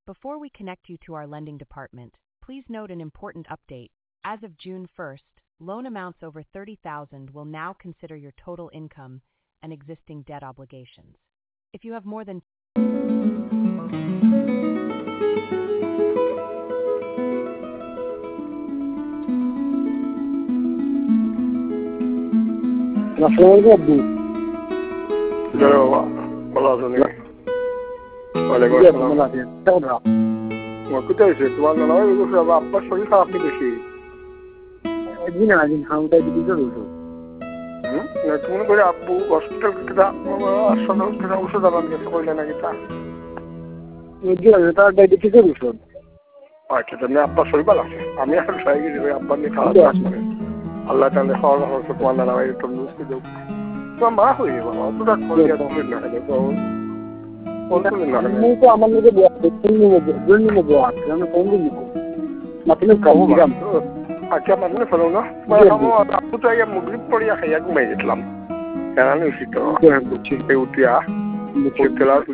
Before we connect you to our lending department, please note an important update. As of June 1st, loan amounts over $30,000 will now consider your total income and existing debt obligations. If you have more than তুমি করে আব্বু hospital ওষুধ আনার গেছে কইলে নাকি তা তার ডায়াবেটিসের ওষুধ। আচ্ছা তুমি আব্বার শরীর ভালো আছে? আমি এখন খাই গেছি আব্বার নিয়ে খাওয়া দাওয়া করে আল্লাহ তাহলে খাওয়া দাওয়া করছে তোমার নানা ভাই একটু বুঝতে দেব তোমার মা হয়ে যাবো অতটা করে না আমার লোকে আচ্ছা মানে ফেলো না আপু তো মুগরিব পড়িয়া খাইয়া ঘুমাই গেছিলাম কেন উঠিয়া